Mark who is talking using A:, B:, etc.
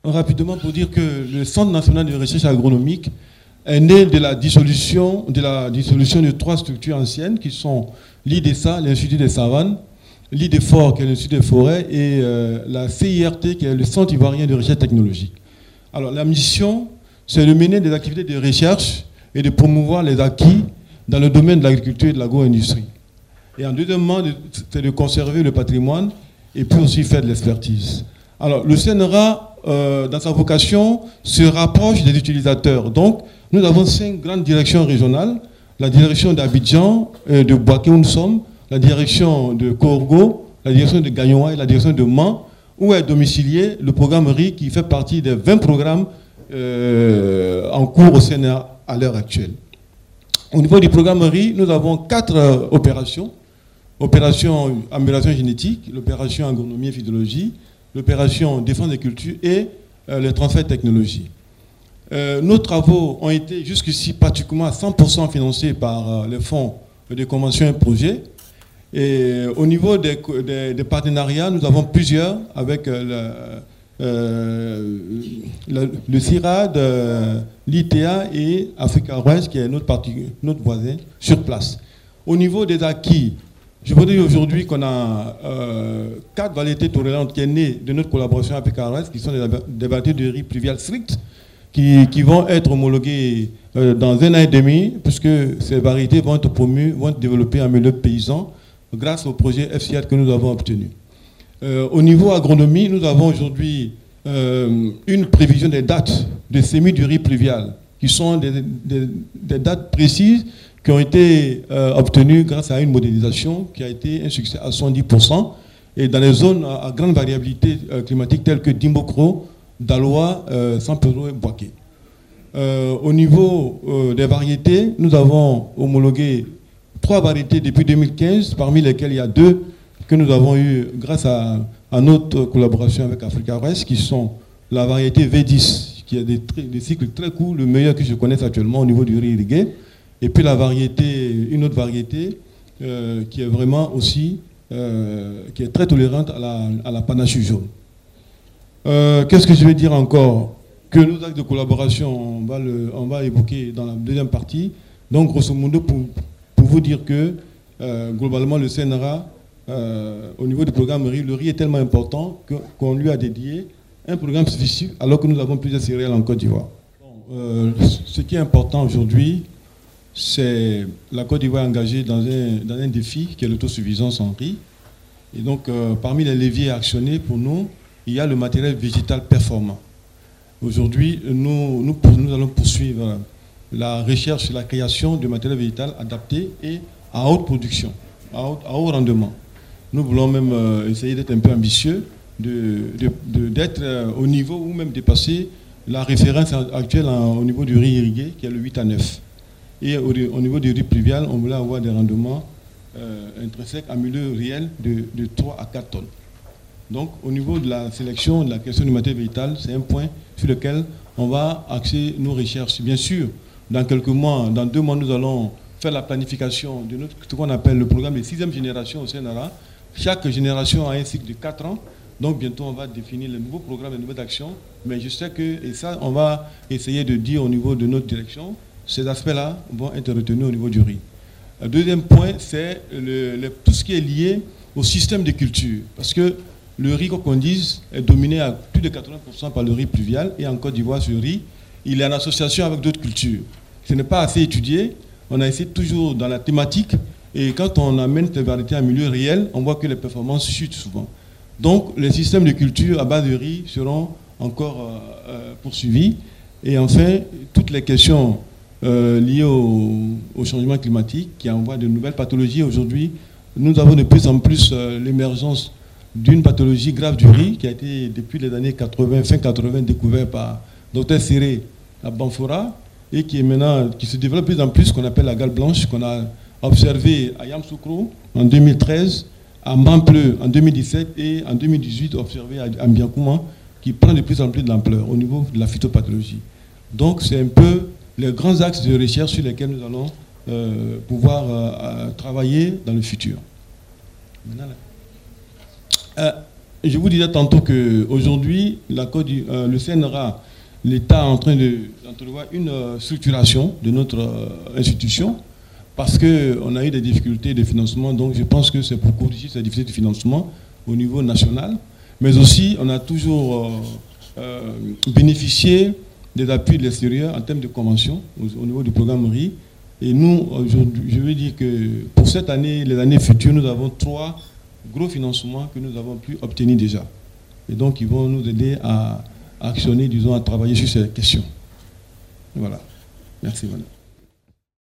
A: rapidement pour dire que le Centre national de recherche agronomique est né de la dissolution de 3 structures anciennes qui sont l'IDESA, l'Institut des Savanes, l'IDEFOR, qui est l'Institut des Forêts, et la CIRT, qui est le Centre ivoirien de recherche technologique. Alors, la mission, c'est de mener des activités de recherche et de promouvoir les acquis dans le domaine de l'agriculture et de l'agro-industrie. Et en deuxièmement, c'est de conserver le patrimoine et puis aussi faire de l'expertise. Alors, le CNRA, dans sa vocation, se rapproche des utilisateurs. Donc, nous avons 5 grandes directions régionales. La direction d'Abidjan, de Boaké où nous sommes, la direction de Korgo, la direction de Gagnoa et la direction de Mans, où est domicilié le programme RI qui fait partie des 20 programmes en cours au CNRA à l'heure actuelle. Au niveau du programme RI, nous avons 4 opérations. Opération amélioration génétique, l'opération agronomie et phytologie, l'opération défense des cultures et le transfert de technologie. Nos travaux ont été jusqu'ici pratiquement à 100% financés par les fonds de conventions et projets. Et au niveau des partenariats, nous avons plusieurs avec le CIRAD, l'ITA et Africa Ouest, qui est notre voisin, sur place. Au niveau des acquis, je voudrais dire aujourd'hui qu'on a 4 variétés tolérantes qui sont nées de notre collaboration avec Africa Ouest, qui sont des variétés de riz pluvial strict, qui vont être homologuées dans 1 an et demi, puisque ces variétés vont être promues, vont être développées en milieu paysan, grâce au projet FCR que nous avons obtenu. Au niveau agronomie, nous avons aujourd'hui une prévision des dates de semis du riz pluvial, qui sont des dates précises qui ont été obtenues grâce à une modélisation qui a été un succès à 110%, et dans les zones à grande variabilité climatique telles que Dimbokro, Daloa, Sampero et Boaké. Au niveau des variétés, nous avons homologué 3 variétés depuis 2015, parmi lesquelles il y a 2 que nous avons eues grâce à notre collaboration avec Africa Ouest, qui sont la variété V10, qui a des cycles très courts, le meilleur que je connaisse actuellement au niveau du riz irrigué, et puis une autre variété qui est vraiment aussi, qui est très tolérante à la panache jaune. Qu'est-ce que je vais dire encore? Que nos actes de collaboration, on va évoquer dans la deuxième partie. Donc, grosso modo, pour vous dire que, globalement, le CNRA, au niveau du programme riz, le riz est tellement important qu'on lui a dédié un programme spécifique, alors que nous avons plusieurs céréales en Côte d'Ivoire. Ce qui est important aujourd'hui, c'est la Côte d'Ivoire engagée dans un défi qui est l'autosuffisance en riz. Et donc, parmi les leviers actionnés pour nous, il y a le matériel végétal performant. Aujourd'hui, nous allons poursuivre la recherche et la création de matériel végétal adapté et à haute production, à haut rendement. Nous voulons même essayer d'être un peu ambitieux, d'être au niveau ou même dépasser la référence actuelle au niveau du riz irrigué, qui est le 8 à 9. Et au niveau du riz pluvial, on voulait avoir des rendements intrinsèques à milieu réel de 3 à 4 tonnes. Donc, au niveau de la sélection, de la question du matériel végétal, c'est un point sur lequel on va axer nos recherches. Bien sûr, dans quelques mois, dans 2 mois, nous allons faire la planification de ce qu'on appelle le programme de 6e génération au CNRA. Chaque génération a un cycle de 4 ans. Donc, bientôt, on va définir le nouveau programme, les nouvelles actions. Mais je sais que, et ça, on va essayer de dire au niveau de notre direction, ces aspects-là vont être retenus au niveau du riz. Le deuxième point, c'est tout ce qui est lié au système de culture. Parce que le riz, comme on dit, est dominé à plus de 80% par le riz pluvial. Et en Côte d'Ivoire, ce riz, il est en association avec d'autres cultures. Ce n'est pas assez étudié. On a essayé toujours dans la thématique. Et quand on amène ces variétés en milieu réel, on voit que les performances chutent souvent. Donc, les systèmes de culture à base de riz seront encore poursuivis. Et enfin, toutes les questions liées au changement climatique qui envoient de nouvelles pathologies. Aujourd'hui, nous avons de plus en plus l'émergence d'une pathologie grave du riz qui a été depuis les années 80, fin 80, découverte par Dr Séré à Banfora et qui est maintenant, qui se développe de plus en plus, qu'on appelle la gale blanche, qu'on a observé à Yamsoukro en 2013, à Mampleu en 2017 et en 2018 observé à Mbiakouma, qui prend de plus en plus d'ampleur au niveau de la phytopathologie. Donc c'est un peu les grands axes de recherche sur lesquels nous allons pouvoir travailler dans le futur. je vous disais tantôt qu'aujourd'hui, le CNRA, l'État est en train d'entrevoir une structuration de notre institution parce qu'on a eu des difficultés de financement. Donc je pense que c'est pour corriger ces difficultés de financement au niveau national. Mais aussi, on a toujours bénéficié des appuis de l'extérieur en termes de convention au niveau du programme RI. Et nous, aujourd'hui, je veux dire que pour cette année, les années futures, nous avons 3 gros financements que nous avons pu obtenir déjà. Et donc, ils vont nous aider à actionner, disons, à travailler sur ces questions. Voilà. Merci, madame.